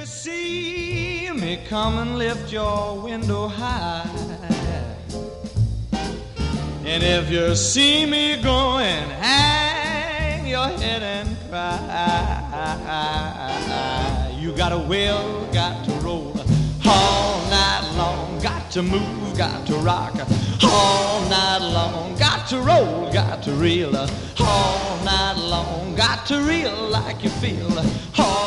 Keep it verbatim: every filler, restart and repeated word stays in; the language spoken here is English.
See me come and lift your window high. And if you see me going, hang your head and cry. You got to will, got to roll all night long. Got to move, got to rock all night long. Got to roll, got to reel all night long. Got to reel like you feel all